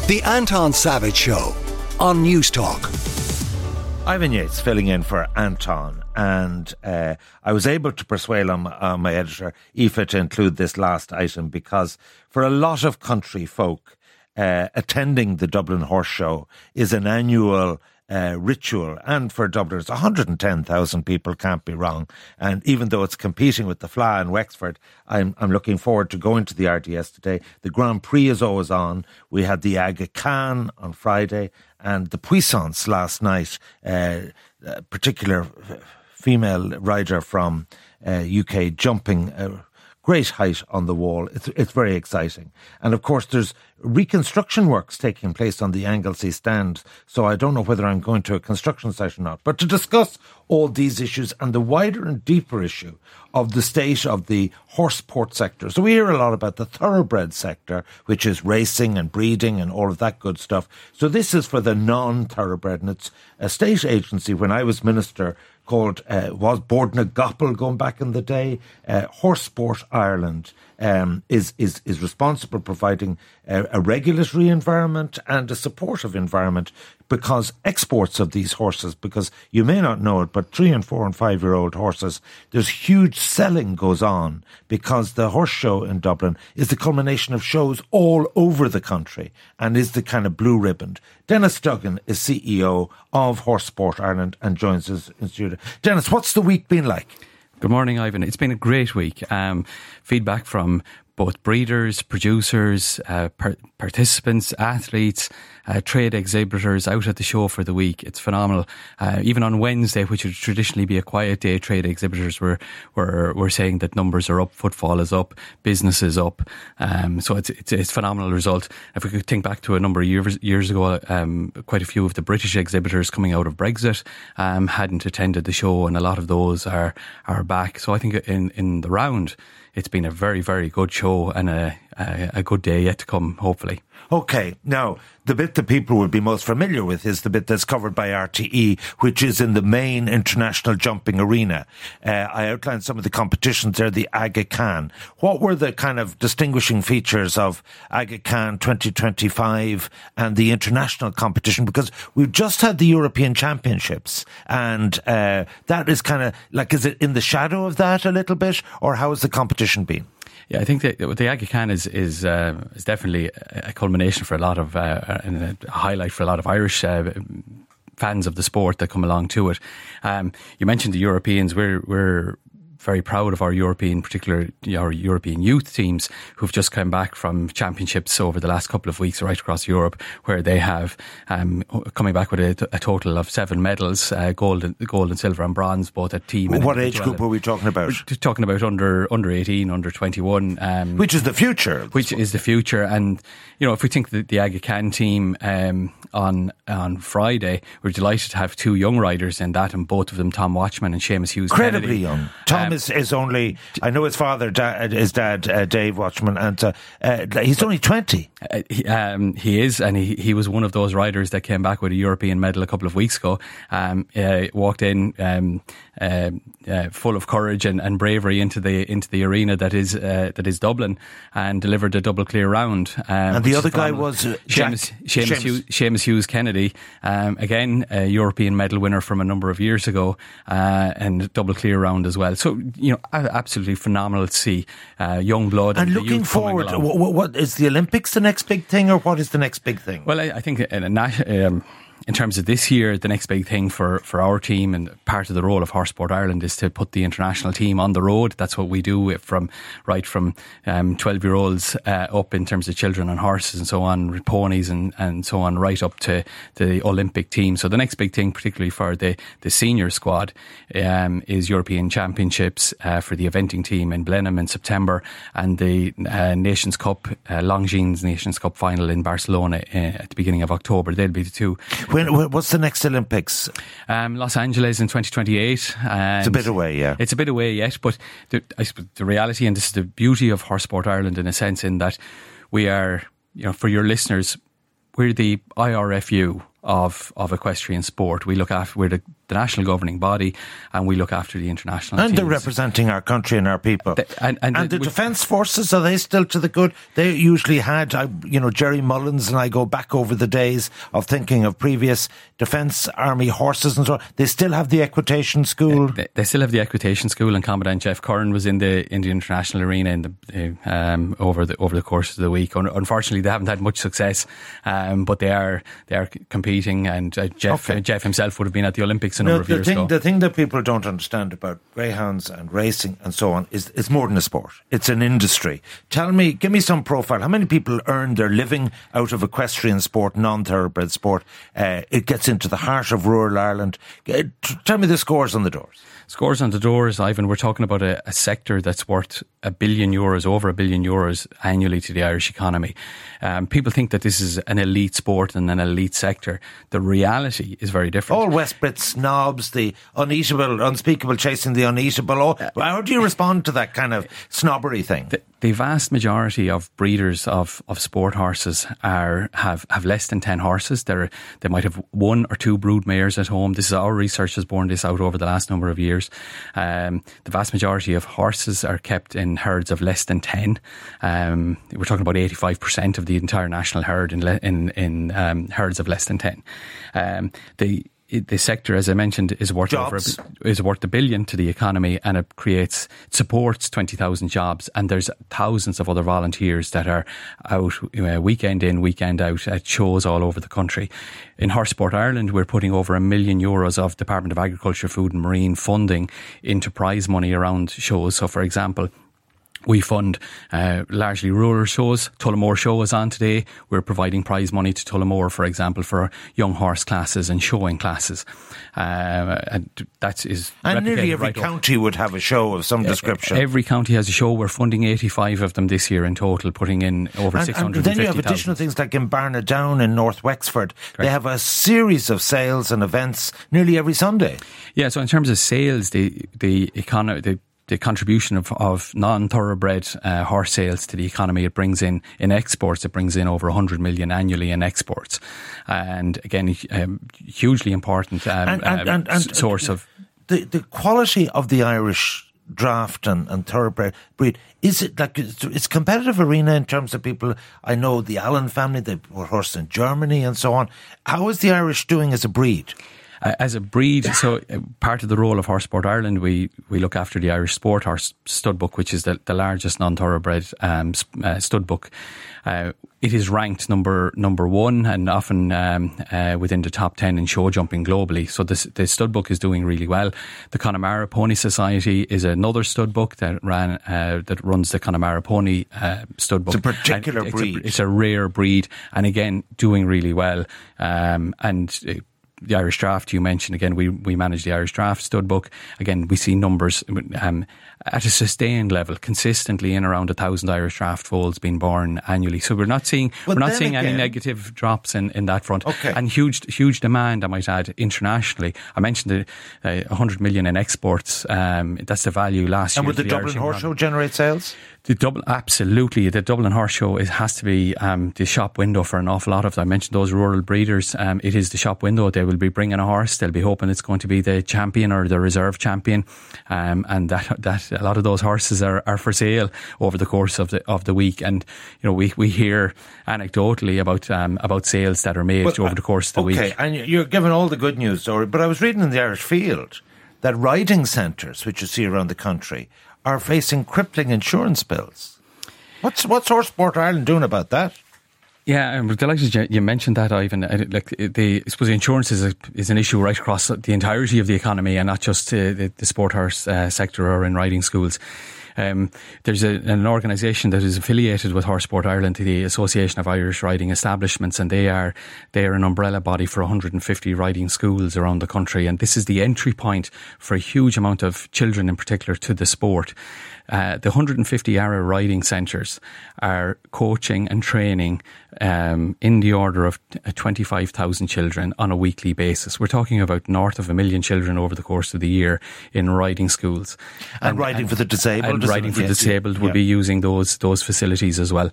The Anton Savage Show on News Talk. Ivan Yates filling in for Anton, and I was able to persuade my editor, Aoife, to include this last item because for a lot of country folk, attending the Dublin Horse Show is an annual ritual, and for Dubliners, 110,000 people, can't be wrong. And even though it's competing with the Fleadh in Wexford, I'm looking forward to going to the RDS today. The Grand Prix is always on. We had the Aga Khan on Friday and the Puissance last night, a particular female rider from UK jumping great height on the wall. It's very exciting. And of course there's reconstruction works taking place on the Anglesey stand, so I don't know whether I'm going to a construction site or not. But to discuss all these issues and the wider and deeper issue of the state of the horse sport sector. So we hear a lot about the thoroughbred sector, which is racing and breeding and all of that good stuff. So this is for the non-thoroughbred, and it's a state agency when I was minister called, was Bord na Gapel going back in the day. Horse Sport Ireland is responsible for providing a regulatory environment and a supportive environment, because exports of these horses, because you may not know it, but 3 and 4 and 5 year old horses, there's huge selling goes on, because the horse show in Dublin is the culmination of shows all over the country and is the kind of blue ribbon. Dennis Duggan is CEO of Horse Sport Ireland and joins us in studio. Dennis, what's the week been like? Good morning, Ivan. It's been a great week. Feedback from both breeders, producers, participants, athletes, trade exhibitors out at the show for the week. It's phenomenal. Even on Wednesday, which would traditionally be a quiet day, trade exhibitors were saying that numbers are up, footfall is up, business is up. So it's a phenomenal result. If we could think back to a number of years ago, quite a few of the British exhibitors coming out of Brexit hadn't attended the show, and a lot of those are back. So I think in the round, it's been a very, very good show and a good day yet to come, hopefully. Okay, now, the bit that people would be most familiar with is the bit that's covered by RTE, which is in the main international jumping arena. I outlined some of the competitions there, the Aga Khan. What were the kind of distinguishing features of Aga Khan 2025 and the international competition? Because we've just had the European Championships, and that is kind of like, is it in the shadow of that a little bit, or how has the competition been? Yeah, I think the Aga Khan is definitely a culmination for a lot of and a highlight for a lot of Irish fans of the sport that come along to it. You mentioned the Europeans. We're very proud of our European youth teams who've just come back from championships over the last couple of weeks right across Europe, where they have coming back with a total of 7 medals, gold and silver and bronze, both at team and what age group are we talking about? We're talking about under 18, under 21, which is the future. And if we think the Aga Khan team on Friday, we're delighted to have 2 young riders in that, and both of them, Tom Watchman and Seamus Hughes. Incredibly young. Tom is only, I know his father, his dad, Dave Watchman, and he's only 20. He is, and he was one of those riders that came back with a European medal a couple of weeks ago. Walked in full of courage and bravery into the arena that is Dublin, and delivered a double clear round. And the other guy was Seamus Hughes Kennedy, again a European medal winner from a number of years ago, and double clear round as well. So absolutely phenomenal to see young blood. And looking forward, what is the Olympics the next big thing, or what is the next big thing? Well, I think in terms of this year, the next big thing for our team, and part of the role of Horse Sport Ireland, is to put the international team on the road. That's what we do from 12-year-olds up, in terms of children and horses and so on, ponies and so on, right up to the Olympic team. So the next big thing, particularly for the senior squad, is European Championships for the eventing team in Blenheim in September, and the Nations Cup, Longines Nations Cup final in Barcelona at the beginning of October. They'll be the 2. What's the next Olympics? Los Angeles in 2028. It's a bit away, yeah. It's a bit away yet, but I suppose the reality, and this is the beauty of Horse Sport Ireland in a sense, in that we are, for your listeners, we're the IRFU of equestrian sport. We're the the national governing body, and we look after the international and teams. they're representing our country and our people. And the Defence Forces, are they still to the good? They usually had, Jerry Mullins, and I go back over the days of thinking of previous Defence Army horses and so on. They still have the equitation school. They still have the equitation school, and Commandant Jeff Curran was in the international arena over the course of the week. Unfortunately, they haven't had much success, but they are competing, and Jeff himself would have been at the Olympics a number of years ago. The thing that people don't understand about greyhounds and racing and so on is it's more than a sport. It's an industry. Give me some profile. How many people earn their living out of equestrian sport, non-thoroughbred sport? It gets into the heart of rural Ireland. Tell me the scores on the doors. Scores on the doors, Ivan. We're talking about a sector that's worth €1 billion, over €1 billion annually to the Irish economy. People think that this is an elite sport and an elite sector. The reality is very different. All West Brit snobs, the uneatable, unspeakable chasing the uneatable. How do you respond to that kind of snobbery thing? The vast majority of breeders of sport horses have less than 10 horses. They might have 1 or 2 brood mares at home. This is our research has borne this out over the last number of years. The vast majority of horses are kept in herds of less than 10. We're talking about 85% of the entire national herd in herds of less than 10. The sector, as I mentioned, is worth $1 billion to the economy, and it supports 20,000 jobs. And there's thousands of other volunteers that are out weekend in, weekend out at shows all over the country. In Horse Sport Ireland, we're putting over €1 million of Department of Agriculture, Food and Marine funding into prize money around shows. So, for example, we fund largely rural shows. Tullamore Show is on today. We're providing prize money to Tullamore, for example, for young horse classes and showing classes. And that is and nearly every county would have a show of some description. Every county has a show. We're funding 85 of them this year in total, putting in over 650,000. And then you have additional things like in Barnadown in North Wexford. Correct. They have a series of sales and events nearly every Sunday. Yeah, so in terms of sales, the contribution of non-thoroughbred horse sales to the economy, it brings in exports, it brings in over 100 million annually in exports. And again, hugely important source of... The quality of the Irish draft and thoroughbred breed, is it like it's competitive arena in terms of people? I know the Allen family, they were horsed in Germany and so on. How is the Irish doing as a breed? As a breed, so part of the role of Horse Sport Ireland, we look after the Irish Sport Horse Stud Book, which is the largest non-thoroughbred stud book. It is ranked number 1 and often within the top 10 in show jumping globally. So the stud book is doing really well. The Connemara Pony Society is another stud book that runs the Connemara Pony stud book. It's a particular breed. It's a rare breed, and again doing really well. The Irish Draft, you mentioned, again, we manage the Irish Draft stud book. Again, we see numbers at a sustained level, consistently in around 1,000 Irish Draft foals being born annually. So we're not seeing any negative drops in that front. Okay. And huge demand, I might add, internationally. I mentioned the 100 million in exports. That's the value last year. And would the Dublin Horse Show generate sales? Absolutely. The Dublin Horse Show, it has to be the shop window for an awful lot of them. I mentioned those rural breeders. It is the shop window. They will be bringing a horse. They'll be hoping it's going to be the champion or the reserve champion. And that a lot of those horses are for sale over the course of the week. And we hear anecdotally about sales that are made over the course of the week. Okay, and you're giving all the good news story, but I was reading in the Irish Field that riding centres, which you see around the country, are facing crippling insurance bills. What's Horse Sport Ireland doing about that? Yeah, I'm delighted you mentioned that, Ivan. I suppose insurance is an issue right across the entirety of the economy, and not just the sport horse sector or in riding schools. There's an organisation that is affiliated with Horse Sport Ireland, the Association of Irish Riding Establishments, and they are an umbrella body for 150 riding schools around the country, and this is the entry point for a huge amount of children in particular to the sport. The 150 ARA riding centres are coaching and training in the order of 25,000 children on a weekly basis. We're talking about north of 1 million children over the course of the year in riding schools. And riding for the disabled. And riding for the disabled will be using those facilities as well.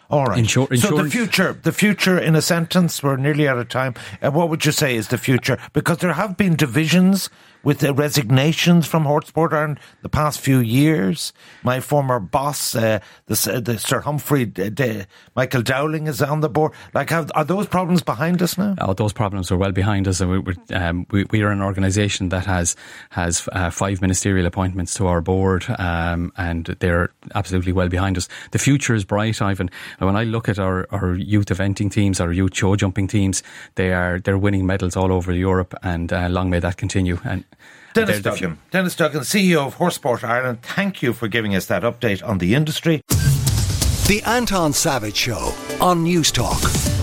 All right. So Insurance. the future in a sentence, we're nearly out of time. What would you say is the future? Because there have been divisions with the resignations from Hortesport Ireland the past few years. My former boss, the Sir Humphrey, Michael Dowling is on the board. Like, are those problems behind us now? Oh, those problems are well behind us. We are an organisation that has 5 ministerial appointments to our board, and they're absolutely well behind us. The future is bright, Ivan. When I look at our youth eventing teams, our youth show jumping teams, they're winning medals all over Europe, and long may that continue. And Dennis Duggan, CEO of Hortesport Ireland, thank you for giving us that update on the industry. The Anton Savage Show on News Talk.